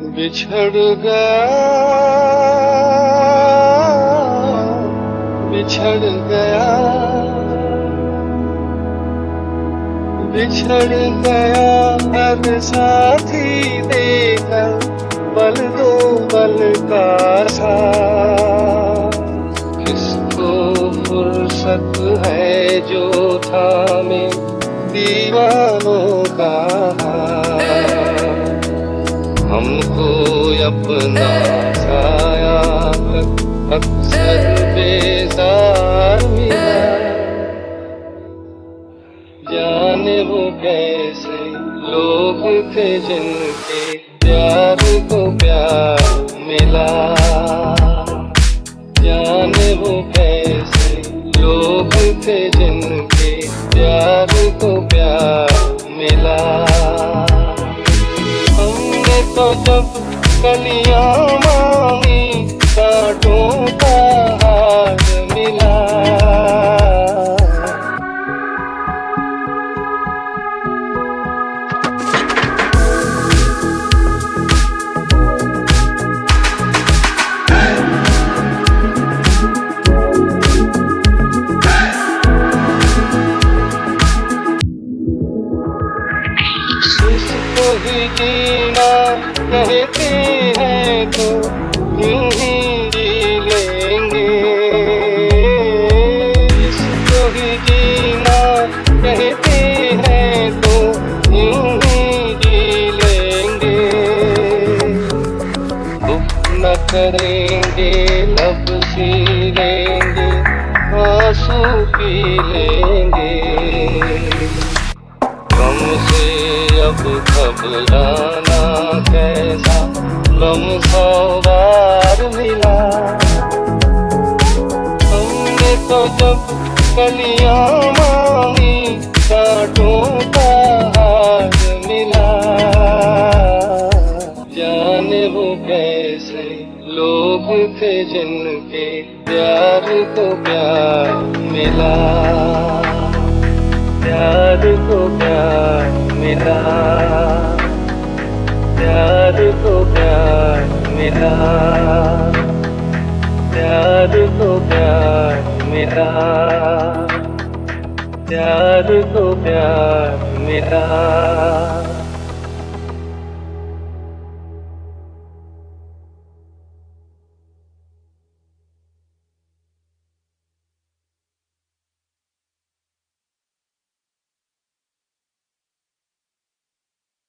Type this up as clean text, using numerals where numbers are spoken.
बिछड़ गया, बिछड़ गया, बिछड़ गया हर साथी देकर पल दो पल का साथ। किसको फुर्सत है जो थामे दीवानों का हाथ। हमको अपना साया अक्सर बेजार मिला। जाने वो कैसे लोग थे जिनके प्यार को प्यार मिला। जाने वो कैसे लोग थे जिनके प्यार को प्यार मिला। हमने तो जब कलियां मांगी कांटों का हार मिला। इसको ही जीना कहते हैं तो यूं ही जी लेंगे। इसको ही जीना कहते हैं तो यूं ही जी लेंगे। दुख न करेंगे लब सी लेंगे आंसू पी लेंगे। गम से अब घबराना कैसा गम 100 बार मिला। हमने तो जब कलियां मांगी कांटों का हार मिला। जाने वो कैसे लोग थे जिनके प्यार को प्यार मिला। प्यार को प्यार मिला। प्यार को प्यार मिला। प्यार को प्यार मिला। प्यार को प्यार मिला।